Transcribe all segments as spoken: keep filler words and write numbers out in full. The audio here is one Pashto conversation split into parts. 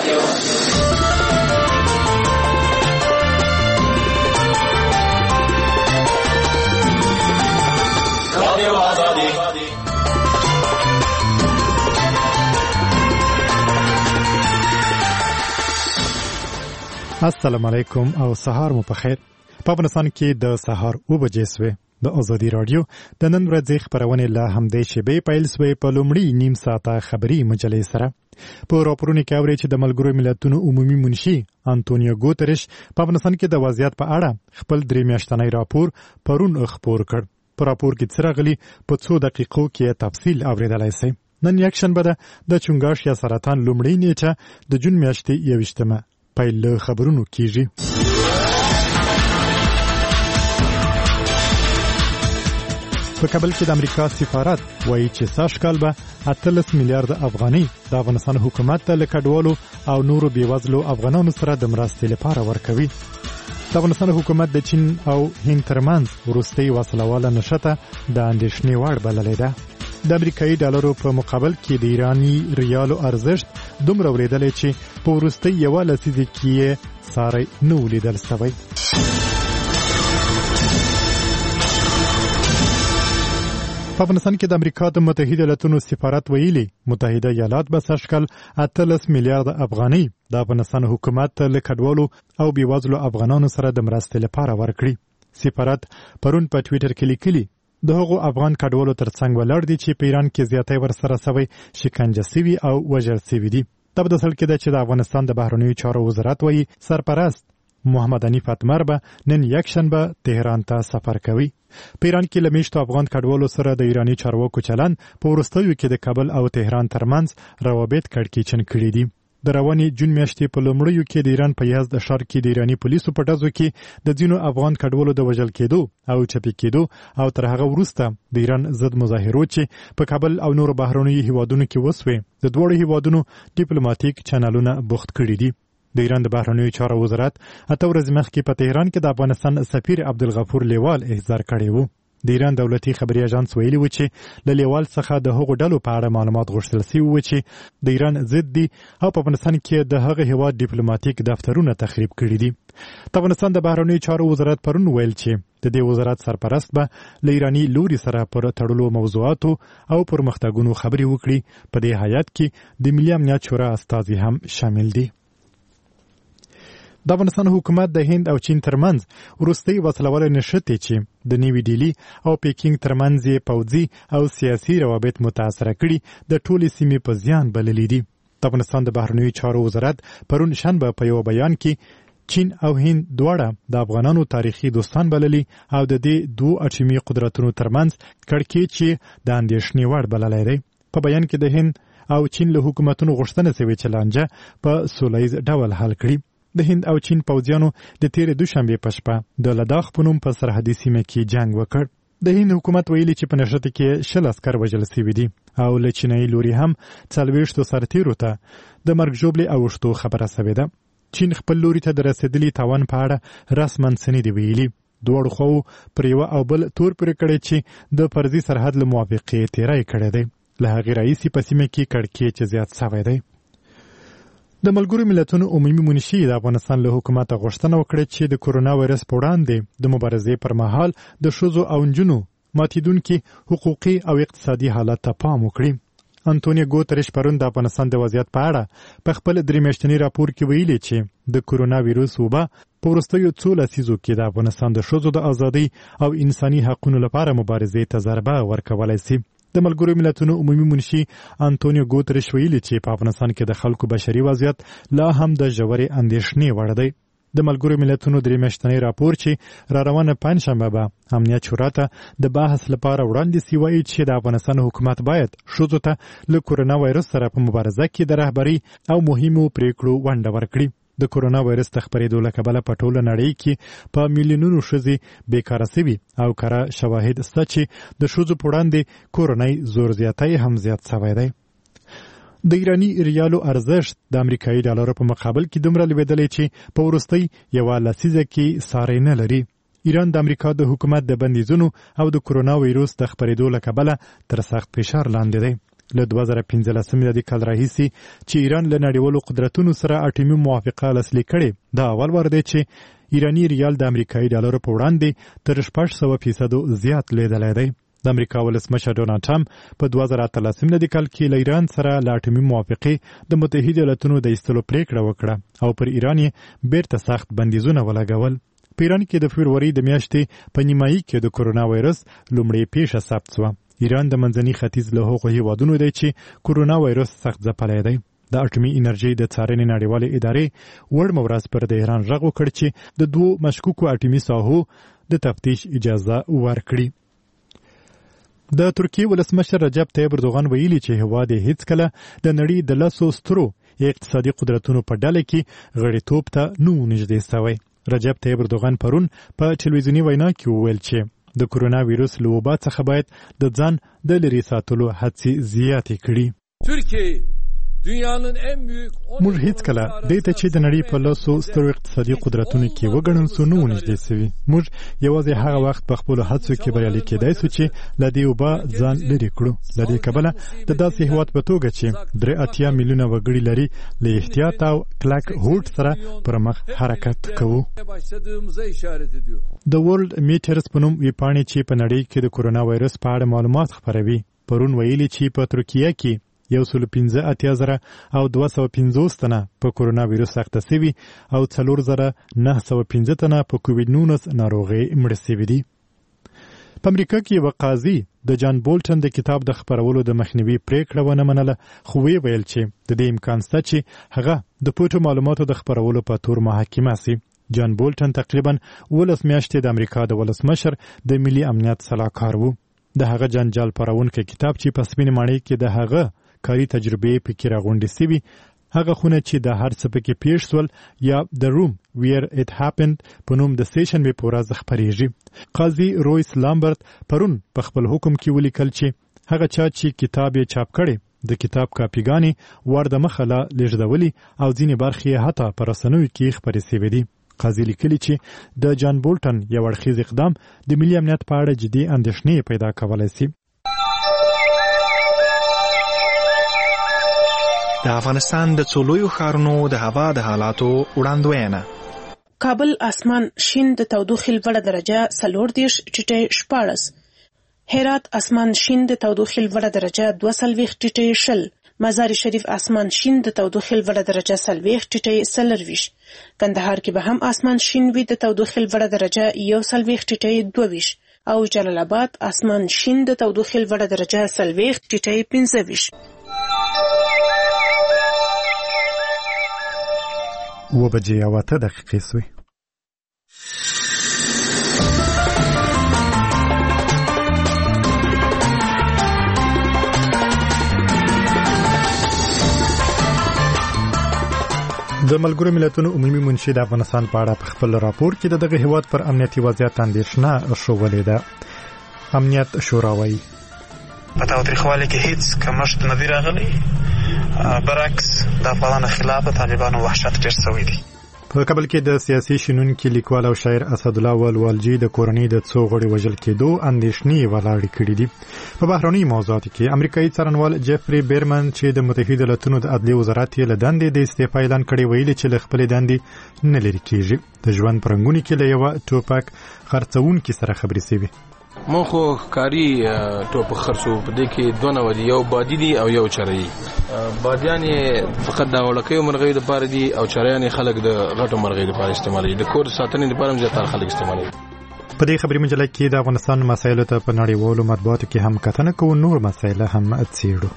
السلام علیکم او سهار مو په خیر. په افغانستان کې د سهار اوه بجې سوې. د ازادي رادیو د نن ورځې خبرونه له همدې شیبې پیل سوې په لومړي نیم ساعته خبري مجلې سره. په راپورونو کې اوري چې د ملګرو ملتونو عمومي منشي انټونیو ګوتریش په افغانستان کې د وضعیت په اړه خپل درې میاشتنی راپور پرون خپور کړ. په راپور کې څه راغلي په څو دقیقو کې تفصیل اوریدلای شئ. نن یک شنبه ده د چونګاش یا سرطان لومړی نیټه د جون میاشتې یوویشتمه پیل خبرونو کیږي. په کابل کې د امریکا سفارت وایي چې سږ کال به اتلس میلیارډ افغانۍ د افغانستان حکومت ته له کډوالو او نورو بېوزلو افغانانو سره د مرستې لپاره ورکوي. د افغانستان حکومت د چین او هند ترمنځ وروستۍ وسلواله نښته د اندېښنې وړ بللې ده. د امریکایي ډالرو په مقابل کې د ایرانی ریالو ارزښت دومره ورېدلی چې په وروستۍ یوه لسیزه کې یې ساری نه و لیدل سوی. په افغانستان کې د امریکا د متحده ایالاتونو سفارت ویلي متحده ایالات به سږ کال اتلس میلیارډ افغانۍ د افغانستان حکومت ته له کډوالو او بېوزلو افغانانو سره د مرستې لپاره ورکړي. سفارت پرون په ټویټر کې لیکلي د هغو افغان کډوالو ترڅنګ ولاړ دي چې په ایران کې زیاتی ورسره سوی شکنجه سوي او وژل سوي دي. دا په داسې حال کې ده چې د افغانستان د بهرنیو چارو وزارت وایي سرپرست محمد حنیف اتمر به نن یک شنبه تهران ته سفر کوي. په ایران کې له میشتو افغان کډوالو سره د ایرانی چارواکو چلند په وروستیو کې د کابل او تهران ترمنځ روابط کړکېچن کړي دي. د روانې جون میاشتې په لومړیو کې د ایران په یزد ښار کې د ایرانی پولیسو په ډزو کې د ځینو افغان کډوالو د وژل کېدو او چپي کېدو او تر هغه وروسته د ایران ضد مظاهرو چې په کابل او نورو بهرنیو هیوادونو کې وسوې د دواړو هیوادونو ډیپلوماټیک چینلونه بوخت کړي دي. د ایران د بهرنیو چارو وزارت اته ورځې مخکې په تهران کې د افغانستان سفیر عبدالغفور لیوال احضار کړی و. د ایران دولتي خبري اژانس ویلي و چې له لیوال څخه د هغو ډلو په اړه معلومات غوښتل شوي و چې د ایران ضد دي او په افغانستان کې د هغه هیواد ډیپلوماټیک دفترونه تخریب کړي دي. د افغانستان د بهرنیو چارو وزارت پرون ویل چې د دې وزارت سرپرست به له ایرانی لوري سره پر تړلو موضوعاتو او پرمختګونو خبري وکړي. په دې هیات کې د ملي امنیت شورا استازي هم شامل دي. د افغانستان حکومت د هند او چین ترمنځ وروستۍ وسلواله نښتې چې د نیوي ډیلي او پیکینګ ترمنځ یې پوځي او سیاسي روابط متاثره کړي د ټولې سیمې په زیان بللي دي. د افغانستان د بهرنیو چارو وزارت پرون شنبه په یو بیان کې چین او هند دواړه د افغانانو تاریخي دوستان بللي او د دې دوو اټومي قدرتونو ترمنځ کړکېچ د اندېښنې وړ بللی دی. په بیان کې د هند او چین له حکومتونو غوښتنه شوې چې لانجه په سوله ییز ډول حل کړي. د هند او چین پوځیانو د تیرې دوشنبې په شپه د لداخ په نوم په سرحدي سیمه کې جنګ وکړ. د هند حکومت ویلي چې په نښته کې شل عسکر وژل شوي دي او له چینایي لوري هم څلوېښتو سرتیرو ته د مرګ ژوبلې اوښتو خبره شوې ده. چین خپل لوري ته د رسېدلي تاوان په اړه رسما څه نه دي ویلي. دواړو خواو پر یوه او بل تور پورې کړی چې د فرضي سرحد له موافقې تیری کړی دی. له هغې راهیسې په سیمه کې کړکېچ زیات شوی دی. د ملګرو ملتونو عمومي منشي د افغانستان له حکومته غوښتنه وکړه چې د کورونا وایرس په وړاندې د مبارزې پر مهال د ښځو او نجونو ماتیدونکي حقوقي او اقتصادي حالت ته پام وکړي. انټونیو ګوتریش پرون د افغانستان د وضعیت په اړه په خپل درې میاشتني راپور کې ویلي چې د کورونا ویروس وبا په وروستیو څو لسیزو کې د افغانستان د ښځو د ازادۍ او انساني حقونو لپاره مبارزې ته ضربه ورکولی شي. د ملګرو ملتونو عمومي منشي انټونیو ګوتریش ویلي چې په افغانستان کې د خلکو بشري وضعیت لا هم د ژورې اندېښنې وړ دی. د ملګرو ملتونو درې میاشتنی راپور چې را روانه پنجشنبه به امنیت شورا ته د بحث لپاره وړاندې سوی وایي چې د افغانستان حکومت باید ښځو ته له کورونا وایرس سره په مبارزه کې د رهبرۍ او مهمو پریکړو ونډه ورکړي. د کورونا وایرس د خپرېدو له کبله په ټوله نړۍ کې په میلیونونو ښځې بیکاره سوي او کره شواهد شته چې د ښځو په وړاندې کورنۍ زور زیاتی هم زیات سوی دی. د ایرانی ریالو ارزښت د امریکایي ډالرو په مقابل کې دومره لوېدلی چې په وروستۍ یوه لسیزه کې ساری نه لري. ایران د امریکا د حکومت د بندیزونو او د کورونا وایرس د خپرېدو له کبله تر سخت فشار لاندې دی. له دوه زره پنځلسم میلادي کال راهیسې چې ایران له نړیوالو قدرتونو سره اټومي موافقه لاسلیک کړې دا اول وار دی چې ایراني ریال د امریکایي ډالرو په وړاندې تر شپږ سوه فیصدو زیات لیدلی دی. د امریکا ولسمشر ډونالډ ټرمپ په دوه زره اتلسم میلادي کال کې له ایران سره له اټومي موافقې د متحده ایالاتونو د ایستلو پریکړه وکړه او پر ایران یې بیرته سخت بندیزونه ولګول. په ایران کې د فبروري د میاشتې په نیمایي کې د کورونا وایرس لومړۍ پیښه ثبت شوه. ایران د منځني ختیځ له هغو هیوادونو دی چې کورونا وایرس سخت ځپلی دی. د اټومي انرژي د څارنې نړیوالې ادارې وړمه ورځ پر د ایران غږ وکړ چې د دوو مشکوکو اټومي ساحو د تفتیش اجازه ورکړي. د ترکیې ولسمشر رجب طیب اردوغان ویلي چې هیواد یې هیڅکله د نړۍ د لسو سترو اقتصادي قدرتونو په ډله کې غړیتوب ته نه و نږدې سوی. رجب طیب اردوغان پرون په ټلویزیوني وینا کې وویل چې د کورونا ویروس له وبا څخه باید د ځان د لرې ساتلو هڅې زیاتې کړي. موږ هیڅکله دې ته چې د نړۍ په لسو سترو اقتصادي قدرتونو کې وګڼل سو نه و نږدې سوي. موږ یوازې هغه وخت په خپلو هڅو کې بریالي کېدای سو چې له دې وبا ځان لرې کړو. له دې کبله د داسې هېواد په توګه چې درې اتیا میلیونه وګړي لري له احتیاط او کلک هوډ سره پر مخ حرکت کوو. د ورلد میټرز په نوم ویبپاڼې چې په نړۍ کې د کورونا وایرس په اړه معلومات خپروي پرون ویلي چې په ترکیه کې یو سل پنځه اتیا زره او دوه سوه پنځوس تنه په کورونا ویروس اخته سوي او څلور زره نهه سوه پنځه تنه په کووډ نولس ناروغۍ مړه سوي دي. په امریکا کې یوه قاضي د جان بولټن د کتاب د خپرولو د مخنیوي پریکړه ونه منله خو ویې ویل چې د دې امکان شته چې هغه د پټو معلوماتو د خپرولو په تور محاکمه سي. جان بولټن تقریبا ولس میاشتې د امریکا د ولسمشر د ملي امنیت سلاکار وو. د هغه جنجال پارونکی کتاب چې په سپینې ماڼۍ کې د هغه کاري تجربې پکې راغونډې سوي هغه خونه چې د هر څه پکې پیښ سول یا د روم ویر اټ هاپند په نوم د سیشنبې په ورځ خپریږي. قاضي رویس لامبرت پرون په خپل حکم کې ولیکل چې هغه چا چې کتاب یې چاپ کړي د کتاب کاپیګانې ور د مخه لا لیږدولي او ځینې برخې یې حتی په رسنیو کې خپرې سوي دي. قاضي لیکلي چې د جان بولټن یو اړخیز اقدام د ملي امنیت په اړه جدي اندېښنې پیدا کولی سي. د افغانستان د څو لویو ښارونو د هوا د حالاتو وړاندوینه. کابل اسمان شین د تودوخې لوړه درجه څلور دېرش ټیټی شپاړس. هرات اسمان شین د تودوخې لوړه درجه دوه څلوېښت ټیټی شل. مزار شریف اسمان شین د تودوخې لوړه درجه څلوېښت ټیټی څلرویشت. کندهار کې به هم اسمان شین وي د تودوخې لوړه درجه یو څلوېښت ټیټی دوه ویشت او جلال آباد اسمان شین د تودوخې لوړه درجه څلوېښت ټیټی پنځه ویشت. و بجې او اته دقیقې سوې. د ملګرو ملتونو عمومي منشي د افغانستان په اړه په خپل راپور کې د دغه هیواد پر امنیتي وضعیت اندېښنه ښودلې ده. امنیت شورا وایي په تاوتریخوالي کې هیڅ کمښت نه دی راغلی، برعکس د افغانانو خلاف د طالبانو وحشت ډېر شوی دی. په کابل کې د سیاسي شنونکي لیکوال او شاعر اسدالله ولوالجي د کورنۍ د څو غړي وژل کېدو اندېښنې ولاړې کړې دي. په بهرنۍ موضوعاتو کې امریکایي څارنوال جیفري بیرمن چې د متحده ایالاتونو د عدلي وزارت یې له دندې د استعفا اعلان کړی ویلي چې له خپلې دندې نه لرې کېږي. د ژوند په رنګونو کې له یوه ټوپک خرڅوونکي سره خبرې شوې. مون خو کاری ټوپ خرڅو په دې کې دوه نو دي، یو بادي دي او یو چرایي. بادیان فقط د وړکیو مرغۍ لپاره دي او چرایان خلک د غټو مرغۍ لپاره استعمالوي. د کور ساتنې لپاره هم زیاتره خلک استعمالوي. په دې خبري مجله کې د افغانستان مسایلو ته په نړیوالو مطبوعاتو کې هم کتنه کوو، نور مسایل هم څېړو.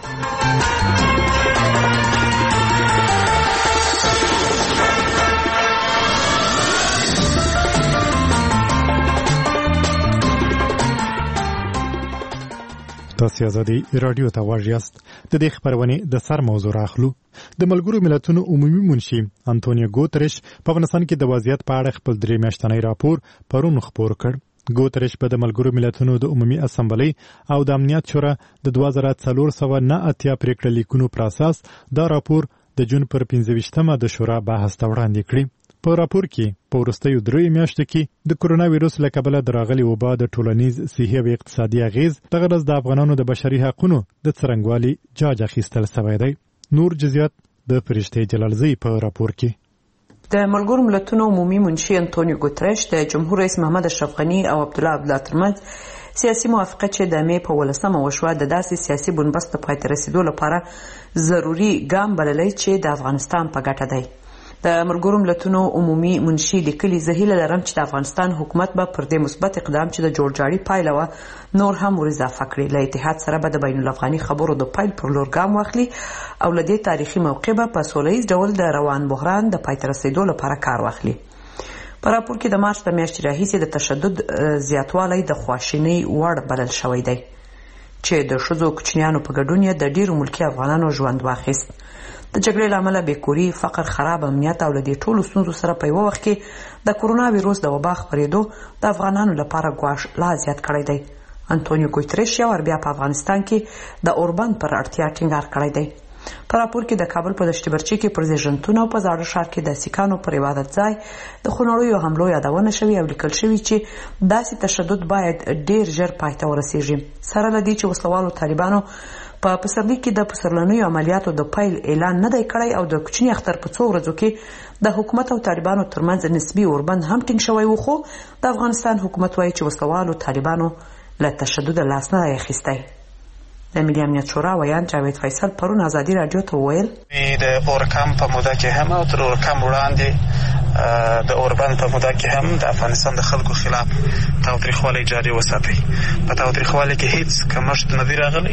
تاسو ازادي رادیو ته واژیاست. د دې خبرونه د سر موضوع راخلو. د ملګرو ملتونو عمومي منشي انټونیو ګوتریش په افغانستان کې د وضعیت په اړه خپل درې میاشتنی راپور پرون خپور کړ. ګوتریش په د ملګرو ملتونو د عمومي اسمبلی او د امنیت شورا د دوه زره څلور سوه نه اتیا پریکړه لیکونو پر اساس دا راپور د جون پر پنځه ویشتمه د شورا بحث ته وړاندې کړی. په راپور کې په وروستیو دریو میاشتو کې د کرونا وایرس له کبله د راغلي وبا د ټولنیز صحي او اقتصادي اغیز دغه ورځ د افغانانو د بشري حقوقو د څرنګوالي جاج اخیستل شوی دی. نور جزئیات د فرشته جلالزی په راپور کې. د ملګرو ملتونو عمومي منشي انټونیو ګوتریش د جمهور رئیس محمد اشرف غني او عبدالله عبدالله ترمنځ سیاسي موافقه چې د مې په ولسمه وشوه د داسې سیاسي بنبست د پای ته رسیدو لپاره ضروري ګام بللی چې د افغانستان په ګټه دی. د ملګرو ملتونو عمومي منشي لیکلي زه هیله لرم چې د افغانستان حکومت به پر دې مثبت اقدام چې د جوړجاړي پایله وه نور هم ور اضافه کړي. له اتحاد سره به د بین الافغاني خبرو د پیل پر لور ګام واخلي او له دې تاریخي موقع به په سوله ییز ډول د روان بحران د پای ته رسیدو لپاره کار واخلي. په راپور کې د مارچ د میاشتې راهیسې د تشدد زیاتوالی د خواشینۍ وړ بلل شوی دی چې د ښځو کوچنیانو په ګډون یې د ډیرو ملکي افغانانو ژوند واخیست. د جګړې له امله بېکوري، فقر، خراب امنیت او له دې ټولو ستونزو سره په یوه وخت کې د کرونا ویروس د وبا خپرېدو د افغانانو لپاره ګواښ لا زیات کړی دی. انټونیو ګوتریش یو وار بیا په افغانستان کې د اوربند پر اړتیا ټینګار کړی دی. په راپور کې د کابل په دشت برچي کې پر زیږنتون او په زاړه ښار کې د سیکانو پر عبادت ځای د خونړیو حملو یادونه شوې او لیکل شوي چې داسې تشدد باید ډیر ژر پای ته ورسیږي. سره له دې چې وسلوالو طالبانو په پسرلي کې د پسرلنیو عملیاتو د پیل اعلان نه دی کړی او د کوچني اختر په څو ورځو کې د حکومت او طالبانو ترمنځ نسبي اوربند هم ټینګ شوی و، خو د افغانستان حکومت وایي چې وسلوالو طالبانو له تشدد لاس نه دی اخیستی. د ملي امنیت شورا ویان جاوید فیصل پرون ازادي راډیو ته وویل د اورکم په موده کې هم او تر اورکم وړاندې د اوربند په موده کې هم د افغانستان د خلکو خلاف تاوتریخوالی جاري وساتي. په تاوتریخوالي کې هیڅ کمښت نه دی راغلی،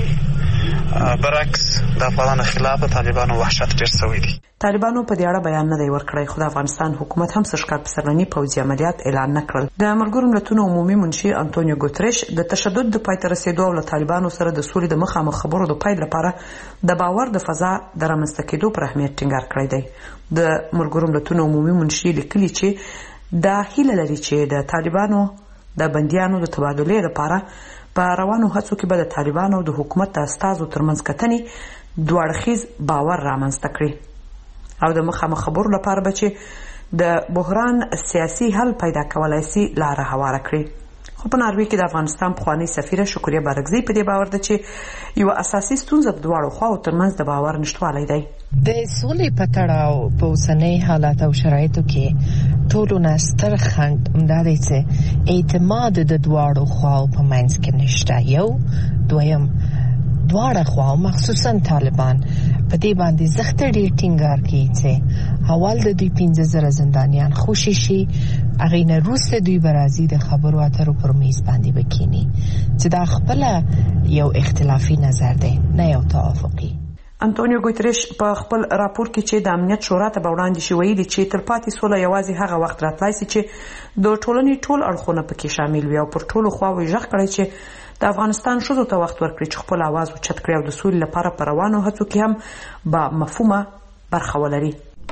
برعکس د افغانانو خلاف د طالبانو وحشت ډېر شوی دی. طالبانو په دې اړه بیان نه دی ورکړی، خو د افغانستان حکومت هم سږ کال پسرلني پوځي عملیات اعلان نه کړل. د ملګرو ملتونو عمومي منشي انټونیو ګوتریش د تشدد د پای ته رسیدو او له طالبانو سره د سولې د مخامخ خبرو د پیل لپاره د باور د فضا د رامنځته کېدو پر اهمیت ټینګار کړی دی. د ملګرو ملتونو عمومي منشي لیکلي چې دا هیله لري چې د طالبانو د بندیانو د تبادلې لپاره په روانو هڅو کې به د طالبانو او د حکومت د استازو ترمنځ کتنې دوه اړخیز باور رامنځته کړي او د مخامخ خبرو لپاره به چې د بحران سیاسي حل پیدا کولی سي لاره هواره کړي. خو په ناروې کې د افغانستان پخوانۍ سفیره شکریه بارکزۍ په دې باور ده چې یوه اساسي ستونزه په دواړو خواو ترمنځ د باور نشتوالی دی. د سولې په تړاو په اوسنۍ حالات او شرایطو کې ټولو نه ستر خنډ همدا دی چې اعتماد د دواړو خواو په منځ کې نشته. یو دویم دواړه خواو مخصوصا طالبان په دې باندې زخته ډېر ټینګار کوي چې اول د دوی پنځه زره زندانیان خوشي شي، هغې نه وروسته دوی به راځي د خبرو اترو پر میز باندې بکیني، چې دا خپله یو اختلافي نظر دی نه یو توافقي. انټونیو ګوتریش په خپل راپور کې چې د امنیت شورا ته به وړاندې شي ویلي چې تلپاتې سوله یوازې هغه وخت راتلی سي چې د ټولنې ټول اړخونه پکې شامل وي او پر ټولو خواوو یې غږ کړی چې د افغانستان ښځو ته وخت ورکړي چې خپل اواز اوچت کړي او د سولې لپاره په روانو هڅو کې هم با مفهومه برخه ولري.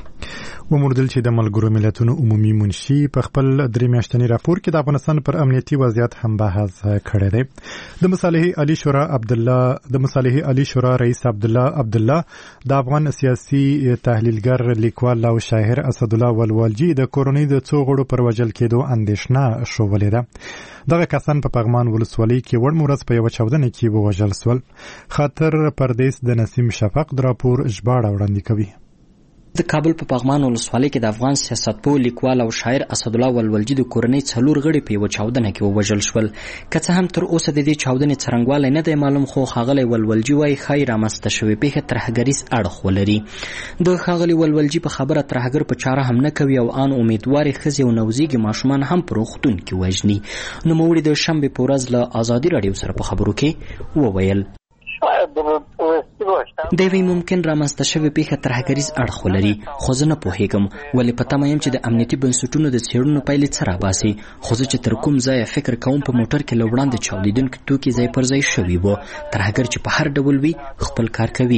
وموردل چې د ملګرو ملتونو عمومي منشي په خپل درې میاشتني راپور کې د افغانستان پر امنیتي وضعیت هم بحث کړی دی. د مصالحې عالی شورا عبدالله د مصالحې عالی شورا رئیس عبدالله عبدالله د افغان سیاسي تحلیلګر، لیکوال او شاعر اسدالله ولوالجي د کورنۍ د څو غړو پر وژل کېدو اندېښنه ښودلې ده. دغه کسان په پغمان ولسوالۍ کې وړ مورز په یوه چاودنه کې ووژل سول. خاطر پردیس د نسیم شفق د راپور ژباړه وړاندې کوي. د کابل په پغمان ولسوالۍ کې د افغان سیاستپوه، لیکوال او شاعر اسدالله ولولجي د کورنۍ څلور غړي په یوه چاودنه کې ووژل شول. که څه هم تر اوسه د دې چاودنې څرنګوالی نه دی معلوم، خو ښاغلی ولولجي وایي ښایي رامنځته شوې پیښه ترهګریز اړخ ولري. د ښاغلي ولولجي په خبره ترهګر په چاره هم نه کوي او ان امیدوارې ښځې او نوزیږي ماشومان هم په روغتون کې وژني. نوموړي د شنبې په ورځ له ازادي راډیو سره په خبرو کې وویل دوی ممکن رامنځته شوې پیښه ترهګریز اړخ ولري، خو زه نه پوهېږم ولې په تمه یم چې د امنیتي بنسټونو د څېړنو پایلې څه راباسي. خو زه چې تر کوم ځایه فکر کوم په موټر کې له وړاندې چاودېدونکي توکي ځای پر ځای شوي وو. ترهګر چې په هر ډول وي خپل کار کوي.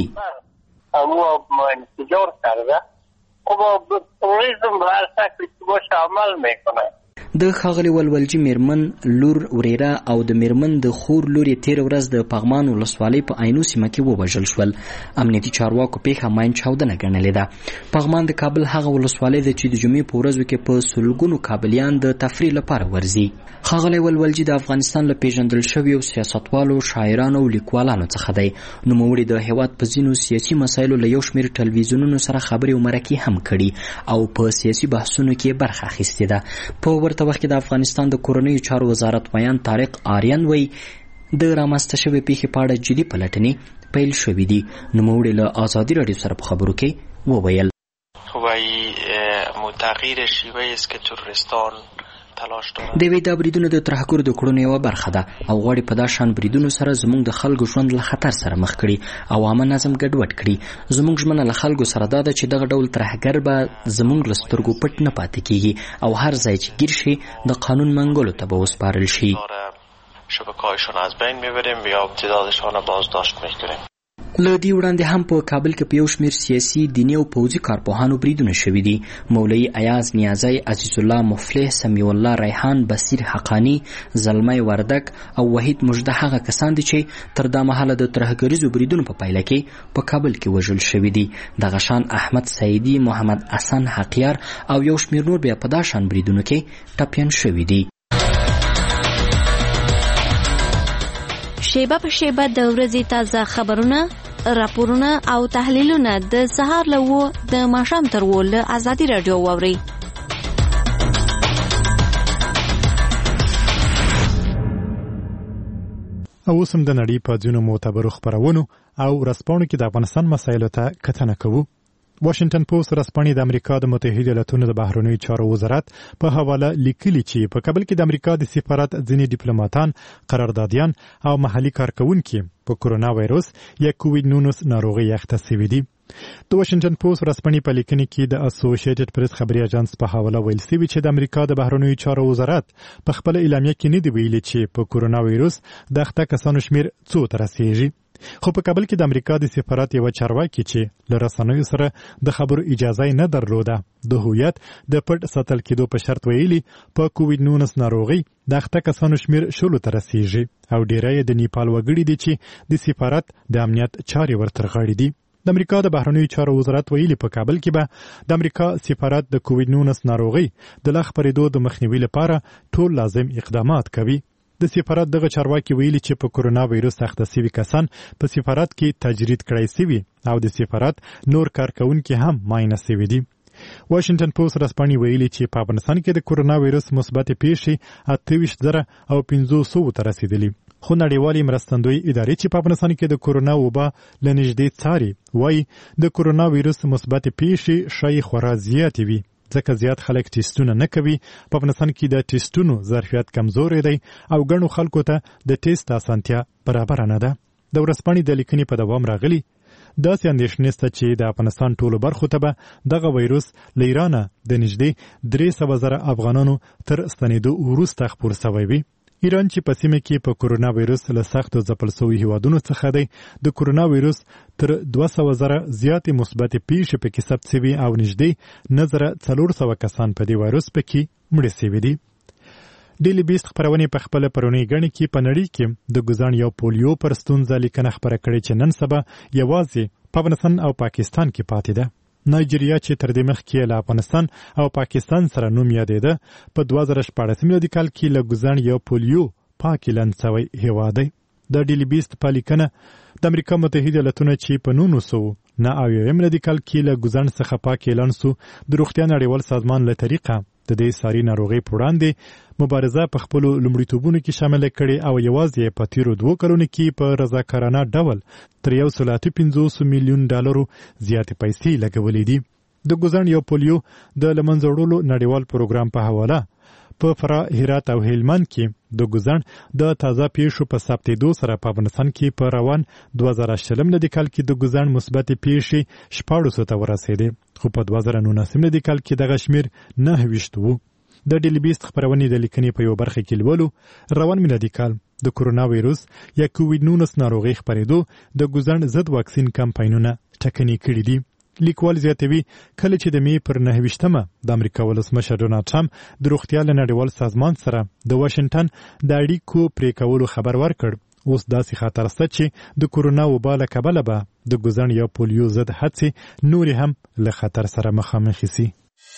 د ښاغلي ولولجي میرمن لور وریره او د میرمن د خور لور یې تېره ورځ د پغمان ولسوالۍ په عینو سیمه کې ووژل شول. امنیتي چارواکو پیښه ماین چاودنه ګڼلې ده. پغمان د کابل هغه ولسوالۍ ده چې د جمعې په ورځو کې په سلګونو کابلیان د تفریح لپاره ورځي. ښاغلی ولولجي د افغانستان له پیژندل شویو سیاستوالو، شاعرانو او لیکوالانو څخه دی. نوموړي د هیواد په ځینو سیاسي مسایلو له یو شمېر ټلویزیونونو سره خبرې او مرکې هم کړي او په سیاسي بحثونو کې برخه اخیستې ده. په ورته وخت کې د افغانستان د کورنیو چارو وزارت ویان طارق آریان وایي د رامنځته شوې پیښې په اړه جدي پلټنې پیل شوې دي. نوموړي له ازادي راډیو سره په خبرو کې وویل وایي تغییر شیوه است که تروریستان د وی دا بریدونه د ترهګرو د کړنو یوه برخه ده او غواړي په دا شان بریدونو سره زموږ د خلکو ژوند له خطر سره مخ کړي او عامه نظم ګډوډ کړي. زموږ ژمنه له خلکو سره دا ده چې دغه ډول ترهګر به زموږ له سترګو پټ نه پاتې کیږي او هر ځای چې ګیر شي د قانون منګولو ته به وسپارل شي. شبکه‌هایشان از بین میبریم و یا امتدادشان بازداشت میکنیم. له دې وړاندې هم په کابل کې په یو شمېر سیاسي، دیني او پوځي کارپوهانو بریدونه شوي دي. مولوي ایاز نیازی، عزیز الله مفلح، سمیع الله ریحان، بصیر حقانی، زلمی وردک او وحید مجده هغه کسان دي چې تر دا مهاله د ترهګریزو بریدونو په پایله کې په کابل کې وژل شوي دي. دغه شان احمد سعیدي، محمد حسن حقیار او یو شمېر نور بیا په دا شان بریدونو کې ټپیان شوي دي. شیبه په شیبه د ورځې تازه خبرونه، راپورونه او تحلیلونه د سهار له وو د ماښام تر وو له ازادي راډیو واورئ. او اوس هم د نړۍ په ځینو معتبرو خپرونو او ورځپاڼو کې د افغانستان مسایلو ته کتنه کوو. واشنگټن پوسټ ورځپاڼې د امریکا د متحده ایالاتونو د بهرنیو چارو وزارت په حواله لیکلي چې په کابل کې د امریکا د سفارت ځینې ډیپلوماټان، قراردادیان او محلي کارکونکي په کورونا وایروس یا کووډ نولس ناروغي اخته شوي دي. د واشنگټن پوسټ ورځپاڼې په لیکنه کې د اسوسییټډ پریس خبري اژانس په حواله ویل شوي چې د امریکا د بهرنیو چارو وزارت په خپل اعلامیه کې نه دی ویلي چې په کورونا وایروس د اخته کسانو شمیر څو ته رسیږي. خو په کابل کې د امریکا د سفارت یو چارواکي چې له رسنیو سره د خبرو اجازه نه درلوده د هویت د پټ ساتل کېدو په شرط ویلي په کووډ نولس ناروغي د اخته کسانو شمیر شلو ته رسیږي او ډیری د نیپال وګړي دي چې د سفارت د امنیت چارې ورتر غاړي دي. د امریکا د بهرنیو چارو وزارت ویلي په کابل کې به د امریکا سفارت د کووډ نولس ناروغي د لا خپرېدو د مخنیوي لپاره ټول لازم اقدامات کوي. د سفارت دغه چارواکي ویلي چې په کورونا وایروس اخته شوي کسان په سفارت کې تجرید کړای شوي او د سفارت نور کارکونکي هم معاینه شوي دي. واشنگټن پوسټ ورځپاڼې ویلي چې په افغانستان کې د کورونا وایروس مثبت پیښې اته ویشت زره او پنځه سوه ته رسیدلي. خو نړیوالې مرستندوی ادارې چې په افغانستان کې د کورونا وبا له نږدې څاري وایي د کورونا وایروس مثبت پیښې ښایي خورا زیاتې وي ځکه زیات خلک ټیسټونه نه کوي. په افغانستان کې د ټیسټونو ظرفیت کمزوری دی او ګڼو خلکو ته د ټیسټ اسانتیا برابر نه ده. د ورځپاڼې د لیکنې په دوام راغلی داسې اندېښنې شته چې د افغانستان ټولو برخو ته به دغه وایروس له ایرانه د نږدې درې سوه زره افغانانو تر ستنېدو وروسته خپور شوی وي. ایران چې په سیمه کې په کورونا وایروس له سختو ځپل شویو هیوادونو څخه دی، د کورونا وایروس تر دوه سوه زره زیاتې مثبتې پیښې پکې ثبت شوي او نږدې نه زره څلور سوه کسان په دې وایروس پکې مړه شوي دي. ډیلی بیسټ خپرونې په خپله پرونۍ ګڼې کې په نړۍ کې د ګوزاڼ یو پولیو پر ستونزه لیکنه خپره کړې چې نن سبا یوازې په افغانستان او پاکستان کې پاتې ده. نایجیریا چې تر دې مخکې له افغانستان او پاکستان سره نوم یادېده په دوه زره شپاړس میلادي کال کې له ګوزاڼ یو پولیو پاک اعلان شوی هیواد دی. د ډیلی بیسټ په لیکنه د امریکا متحده ایالتونو چې په نولس سوه نه اویا میلادي کال کې له ګوزاڼ څخه پاک اعلان سو د روغتیا نړیوال سازمان له طریقه د دې ساري ناروغۍ په وړاندې مبارزه په خپلو لومړیتوبونو کې شامله کړې او یوازې په تیرو دوو کلونو کې په رضاکارانه ډول تر یو سل اته پنځوس میلیون ډالرو زیاتې پیسې لګولې دي. د ګوزاڼ یو پولیو د له منځه وړلو نړیوال پروګرام په حواله په فرا، هرات او هلمند کې د ګوزاڼ د تازه پیښو په ثبتېدو سره په افغانستان کې په روان دوه زره شلم میلادي کال کې د ګوزاڼ مثبتې پیښې شپاړسو ته ورسېدې، خو په دوه زره نولسم میلادي کال کې دغه شمېر نهه ویشت و. د ډیلی بیسټ خپرونې د لیکنې په یو برخه کې لولو روان میلادي کال د کورونا وایروس یا کووډ نولس ناروغۍ خپرېدو د ګوزاڼ ضد واکسین کمپاینونه ټکنۍ کړي دي. لیکوال زیاتوي کله چې د می پر نهه ویشتمه د امریکا ولسمشر ډونالډ ټرمپ د روغتیا له نړیوال سازمان سره د واشنگټن د اړیکو پرې کولو خبر ورکړ. اوس داسې خطر شته چې د کورونا وبا له کبله به د ګوزن یا پولیو ضد هڅې نورې هم له خطر سره مخامخ شي.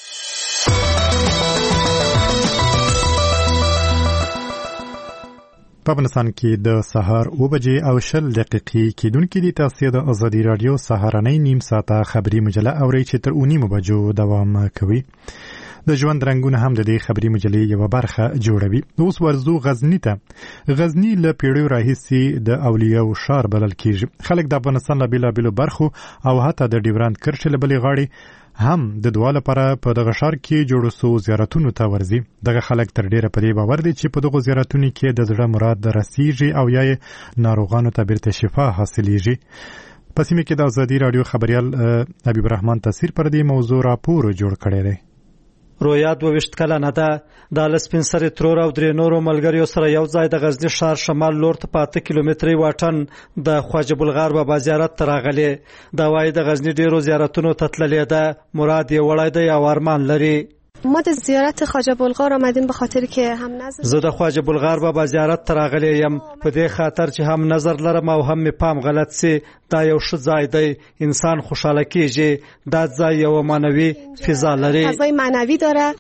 په افغانستان کې د سهار اوه بجې او شل دقیقې کېدونکې دي. تاسو د ازادي رادیو سهارنۍ نیم ساعته خبري مجله اورئ چې تر اونیمو بجو دوام کوي. د ژوند رنګونه هم د دې خبري مجلې یوه برخه جوړوي. اوس ورځو غزني ته. غزني له پیړیو راهیسې د اولیاو ښار بلل کېږي. خلک د افغانستان له بېلابېلو برخو او حتی د ډیورند کرښې له بلې غاړې هم د دعا لپاره په دغه ښار کې جوړو سو زیارتونو ته ورځي. دغه خلک تر ډیره په دې باور دي چې په دغو زیارتونو کې د زړه مراد رسیږي او یا یې ناروغانو ته بیرته شفا حاصلیږي. په سیمه کې د ازادي راډیو خبریال حبیب الرحمن تصویر پر دې موضوع راپور جوړ کړی دی. رویا دوه ویشت کلنه ده. د لسپین سرې ترور او درې نورو ملګریو سره یو ځای د غزني ښار شمال لور ته په اته کیلومتري واټن د خواجه بلغار بابا زیارت ته راغلي. دا وایي د غزني ډیرو زیارتونو ته تللې ده. مراد یې وړی دی او ارمان لري. ما د زیارت خواجه بلغار آمدیم به خاطر که هم نظر زه د خواجه بلغار بابا زیارت ته راغلی یم په دې خاطر چې هم نظر لرم او هم مې پام غلط سي. دا یو ښه ځای دی. انسان خوشحاله کیږي. دا ځای یو معنوي فضا لري. فضای معنوي داره.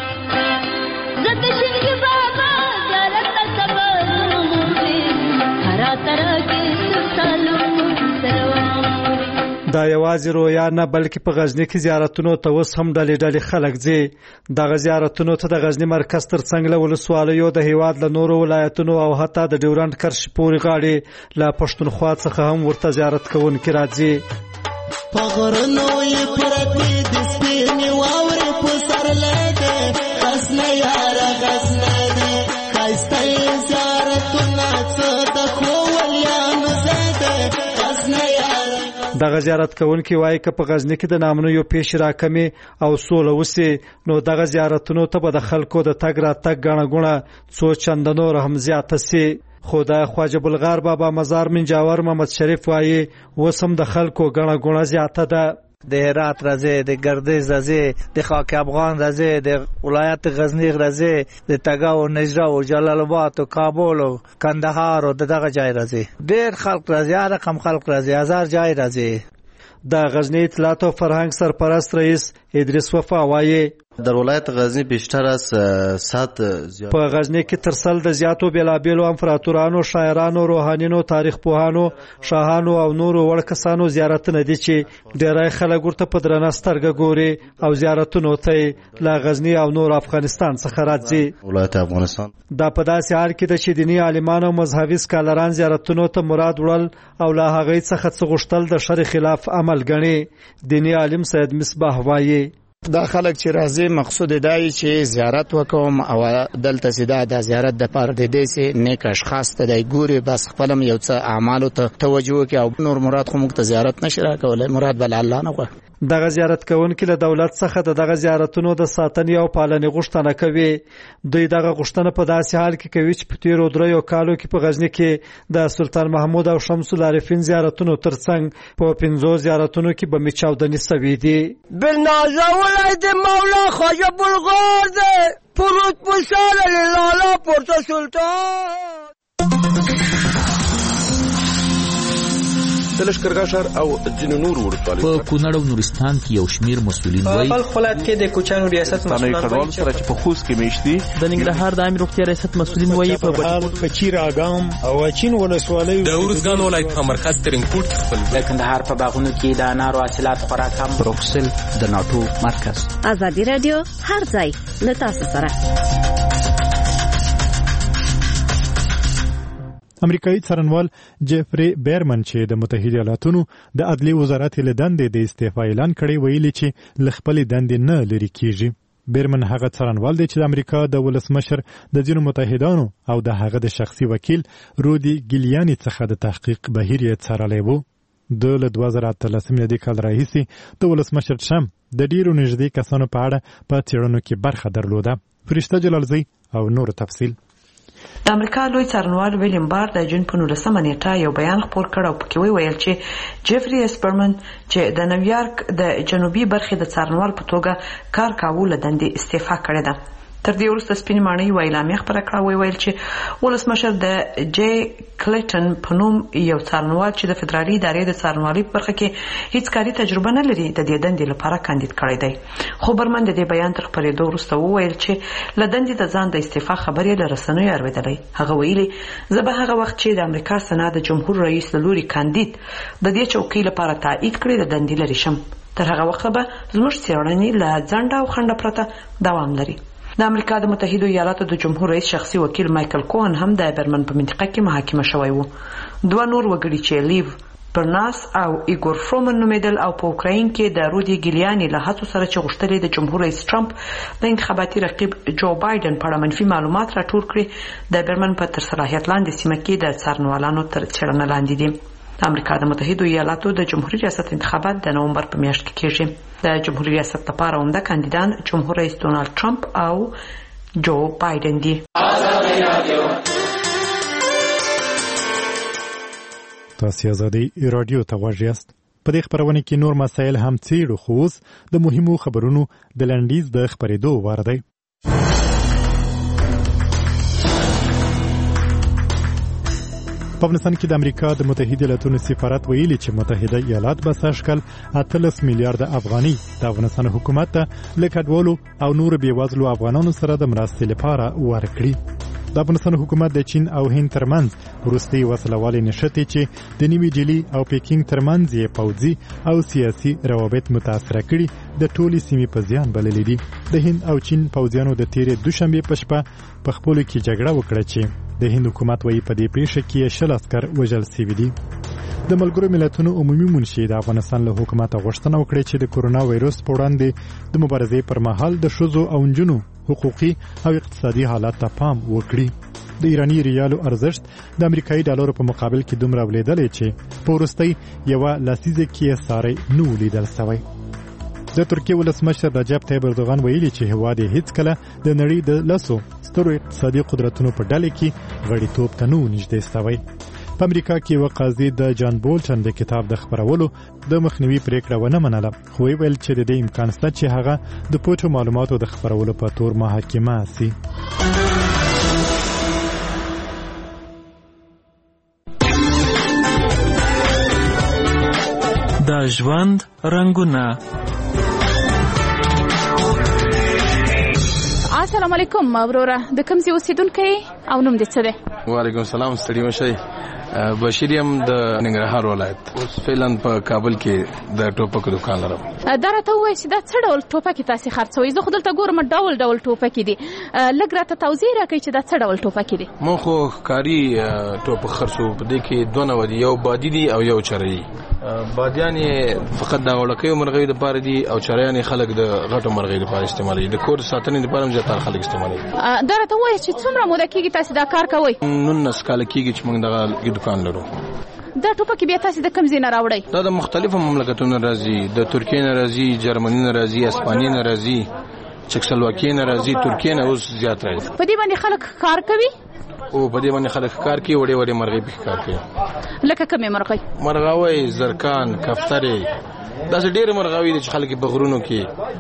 دا یوازې رویا نه بلکې په غزني کې زیارتونو ته اوس هم ډلې ډلې خلک ځي. دغه زیارتونو ته د غزني مرکز ترڅنګ له ولسوالیو د هیواد له نورو ولایتونو او حتی د ډیورند کرښې پورې غاړې له پښتونخوا څخه هم ورته زیارت کوونکي راځي. په غرونو یې پرتې د سپینې واورې په سر لګې غزنه یاره غزنه دې ښایسته یې زیارتونه څه د ښو ولیانو ځای دی غزنه یاره. دغه زیارت کوونکي وایي که په غزني کې د نامنیو پیښې راکمې او سوله وسي نو دغه زیارتونو ته به د خلکو د تګ راتګ ګڼه ګوڼه څو چنده نور هم زیاته سي. خو د خواجه بلغار بابا مزار منجاور محمد شریف وایي اوس هم د خلکو ګڼه ګوڼه زیاته ده. د هرات راځي، د ګردیز راځي، د خاک افغان راځي، د ولایت غزنی راځي، د تګاو او نجرا او جلال آباد او کابل او کندهار او دغه ځای راځي. ډېر خلک راځي، هر رقم خلک راځي، هزار ځای راځي. د غزنی اطلاعات او فرهنګ سرپرست رئیس ادریس وفا وایي در ولایت غزنی بیشتر از صد په غزنی کې ترسل د زیاتو بیلابیلو امپراتورانو، شاعرانو، روحانینو، تاریخ پوهانو، شاهانو او نورو وړ کسانو زیارتونه دي چې ډیری خلک ورته په درنه سترګه ګوري او زیارتونو ته له غزنی او نور افغانستان څخه راځي. ولایت افغانستان دا په داسې حال کې ده چې دیني عالمان او مذهبي سکالران زیارتونو ته مراد وړل او له هغې څخه څه غوښتل د شرع خلاف عمل ګڼي. دیني عالم سید مصباح وایي دا خلک چې راځي مقصود دی چې زیارت وکوم او دلته سیده د زیارت د پاره د دې سي نیک اشخاص ته دی ګوري بس خپلم یو څه اعمالو ته توجه کوي او نور مراد خو موږ ته زیارت نشي راکولای. مراد بل الله نه غواړي. دغه زیارت کوونکي له دولت څخه د دغه زیارتونو د ساتنې او پالنې غوښتنه کوي. دوی دغه غوښتنه په داسې حال کې کوي چې په تیرو دریو کالو کې په غزني کې د سلطان محمود او شمس العارفین زیارتونو ترڅنګ په پنځو زیارتونو کې به می چاودنې سوي دي. بنازه ولایت مولا خواجه بلغار ده پروت پسال لالا پورته سلطان. د لښکرګاه ښار او ځینو نورو ولسوالیو په کونړ او نورستان کې یو شمیر مسؤلین وایي په بلخ ولایت کې د کوچیانو ریاست مسؤلین وایي سره چې په خوست کې میشتي د ننګرهار د عامه روغتیا ریاست مسؤلین وایي په بچیر اګام او چین ولسوالیو د ورزګان ولایت په مرکز ترنګپورټ خپل د کندهار په باغونو کې د انارو حاصلات خوراک هم بروکسل د ناتو مرکز. ازادي رادیو هر ځای له تاسو سره. امریکایي څارنوال جیفری بیرمن چې د متحده ایالاتونو د عدلي وزارت له دندې د استعفا اعلان کړی ویلي چې ل خپل دندې نه لري کیږي. بیرمن هغه څارنوال دی چې د امریکا د ولسمشر د ځینو متحدانو او د هغه د شخصي وکیل رودي ګیلیانی څخه د تحقیق بهیر یې څارلی و. د له دوه زره اتلسم میلادي کال راهیسې د ولسمشر ټرمپ د ډیرو نږدې کسانو په اړه په څېړنو کې برخه درلوده. فرشته جلالزی او نور تفصیل. د امریکا لوی څارنوال ویلیام بار د جون په نولسمه نیټه یو بیان خپور کړ او پکې ویل چې جيفري اسپرمن چې د نیویارک د جنوبي برخې د څارنوال په توګه کار کاوه له دندې استعفا کړې ده. تر دې وروسته سپین ماڼۍ ویلامه خبره کړه ویل چې ولسمشر د جی کلیټن په نوم یو څارنوال چې د فدرالي ادارې د څارنوالۍ په برخه کې هیڅ کاري تجربه نه لري د دې دندې لپاره کاندید کړی دی. خو برمن د دې بیان تر خپرېدو وروسته وویل چې له دندې د ځان د استعفا خبرې له رسنیو اورېدلې. هغه ویلي زه به هغه وخت چې د امریکا سنا د جمهور رئیس له لوري کاندید د دې چوکۍ لپاره تایید کړی د دندې لري شم. تر هغه وخت به زموږ څېړنې له ځنډ او خنډ پرته دوام لري. د امریکا د متحده ایالاتو د جمهور رئیس شخصي وکیل مایکل کوهن هم د برمن په منطقه کې محاکمه شوی وو. دوه نور وګړي چې لیو برناس او ایګور فرومن نومیدل او په اوکراین کې د رودي ګیلیانی له هڅو سره چې غوښتل د جمهور رئیس ټرمپ د انتخاباتي رقیب جو بایدن په اړه منفي معلومات راټول کړي د برمن په تر صلاحیت لاندې سیمه کې د څارنوالانو تر څېړنې لاندې دي. د امریکا د متحده ایالاتو د جمهوریت ریاست انتخابات د نومبر په میاشت کې کېږي. د جمهوریت ریاست لپاره عمده کاندیدان جمهور رئیس ډونالد ټرمپ او جو بایدن دي. تاسو آزادي رادیو ته غوږ یاست. په دې خبرونه کې نور مسایل هم څېړو خو اوس د مهمو خبرونو د لنډیز د خبرېدو وار دی. په افغانستان کې د امریکا د متحده ایالاتو سفارت ویلي چې متحده ایالات به سږکال اتلس میلیارډ افغاني د افغانستان حکومت ته له کډوالو او نور بېوزلو افغانانو سره د مرستې لپاره ورکړي. د افغانستان حکومت د چین او هند ترمنځ وروستي وسلوالې نښتې چې د نیوي ډیلي او پیکینګ ترمنځ یې پوځي او سیاسي روابط متاثره کړي د ټولې سیمې په زیان بللې دي. د هند او چین پوځیانو د تیرې دوشنبې په شپه په خپلو کې جګړه وکړه چې د هند حکومت وايي په دې پیښه کې شل عسکر وژل شوي دي. د ملګرو ملتونو عمومي منشي د افغانستان له حکومت غوښتنه وکړه چې د کورونا وایرس په وړاندې د مبارزې پر مهال د ښځو او نجونو حقوقي او اقتصادي حالات ته پام وکړي. د ایرانی ریالو ارزښت د امریکایي ډالرو په مقابل کې دومره ولیدلی چې په وروستۍ یوه لسیزه کې ساری نه ولیدل شوی. د ترکیې ولسمشر رجب طیب اردوغان ویلي چې هیواد یې هیڅکله د نړۍ د لسو سترو اقتصادي قدرتونو په ډله کې غړیتوب ته نه و نږدې شوی. په امریکا کې یوه قاضي د جان بولټن د کتاب د خپرولو د مخنیوي پریکړه ونه منله، خو ویل چې د دې امکان شته چې هغه د پټو معلوماتو د خپرولو په تور محاکمه شي. د ژوند رنگونه. السلام علیکم وروره، د کوم ځای اوسیدونکی او نوم دې څه دی؟ وعلیکم السلام، ستړي مشئ. بشیر یم د ننګرهار ولایت، اوس فعلا په کابل کې د ټوپکو دکان لرم. دا راته ووایه چې دا څه ډول ټوپکې تاسې خرڅوئ؟ زه خو دلته ګورم ډول ډول ټوپکې دي، لږ راته توضیح راکړئ چې دا څه ډول ټوپکې دي. مون خو ښکاري ټوپک خرڅو، په دې کې دوه نوع دي، یو بادي دي او یو چرایي. بادیان یې فقط د وړکیو مرغیو دپاره دي او چرایان یې خلک د غټو مرغیو دپاره استعمالوي، د کور ساتنې دپاره هم زیاتره خلک استعمالوي. دا راته ووایه چې څومره موده کېږي تاسې دا کار کوئ؟ نولس کاله کېږي چې موږ دغه دکان لرو. دا ټوپکې بیا تاسې د کوم ځای نه راوړئ؟ دا د مختلفو مملکتونو نه راځي، د ترکیې نه راځي، جرمني نه راځي، اسپانیې نه راځي، چکسلواکیې نه راځي، ترکیې نه اوس زیات راځي. په دې باندې خلک کار کوي؟ او په دې باندې خلک کار کوي، وړې وړې مرغۍ پکې کار کوي. لکه کومې مرغۍ؟ مرغاوۍ، زرکان، کفترې، داسې ډېرې مرغاوۍ دي چې خلک په غرونو کې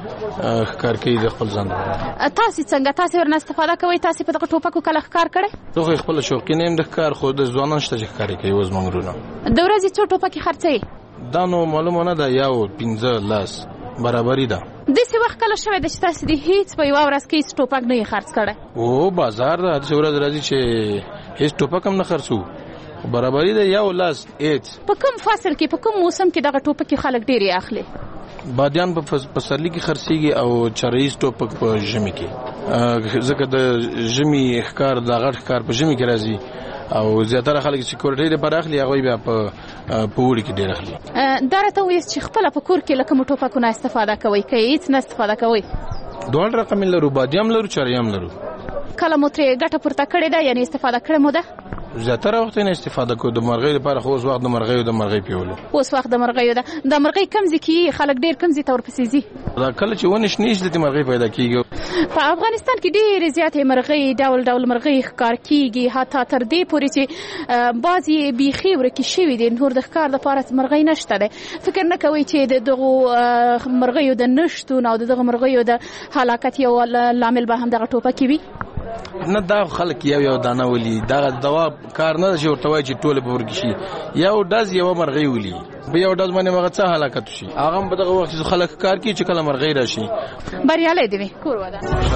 ښکار کوي د خپل ځان لپاره. تاسې څنګه تاسې ورنه استفاده کوئ؟ تاسې په دغه ټوپکو کله ښکار کړی؟ زه خو خپله شوقي نه یم د ښکار، خو د ځوانان شته چې ښکارې کوي اوس زموږ غرونه. د ورځې څو ټوپکې خرڅوئ؟ دا نو معلومه نه ده، یو پنځه لس برابري ده. داسې وخت کله شوی ده چې تاسې د هېڅ په یوه ورځ کې هېڅ ټوپک نه یې خرڅ کړی؟ او بازار ده، داسې ورځ راځي چې هېڅ ټوپک هم نه خرڅو، برابري ده یو لاس هېڅ. په کوم فصل کې، په کوم موسم کې دغه ټوپکې خلک ډېرې اخلي؟ بادیان په پسرلي کې خرڅېږي او چراییز ټوپک په ژمي کې، ځکه د ژمي ښکار د غټ ښکار په ژمي کې راځي او زیاتره خلک چې کورټۍ لپاره اخلي هغوی بیا په په اوړي کې ډېر اخلي. دا راته ووایاست چې خپله په کور کې له کومو ټوپکو نه استفاده کوئ که هېڅ نه استفاده کوئ؟ دواړه رقم لرو، بادي هم لرو، چرایي هم لرو. کله مو ترې ګټه پورته کړې ده، یعنې استفاده کړې مو ده؟ زیاتره وخت نه استفاده کوو، د مرغیو لپاره خو اوس وخت د مرغیو د مرغۍ پیولو. اوس وخت د مرغیو ده. د مرغۍ کوم ځای کې خلک ډېر کوم ځای ته ورپسې ځي؟ دا کله چې ونې شنې شي دلته مرغۍ پیدا کېږي. په افغانستان کې ډېرې زیاتې مرغۍ ډول ډول مرغۍ ښکار کیږي حتی تر دې پورې چې بعضې بیخي ورکې شوي دي نور د ښکار لپاره مرغۍ نشته دی فکر نه کوئ چې د دغو مرغیو د نشتون او د دغه مرغیو د هلاکت یو لامل به هم دغه ټوپکې وي نه دا خلک یو یو دانه ولي دا دوا کار نه شي ورته وایي چې ټول به ورګ شي یو ډز یو مرغۍ ولي به یو ډز باندې هغه څه هلاکت شي هغه به دغه وخت خلک کار کوي چې کله مرغۍ راشي بریالی دی کور ودا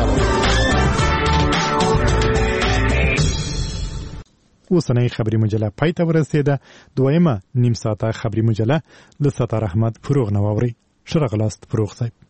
اوسنۍ خبري مجله پای ته ورسېده دویمه نیم ساعته خبري مجله له ستار احمد فروغ نو اوري شرغلاست فروغ صاحب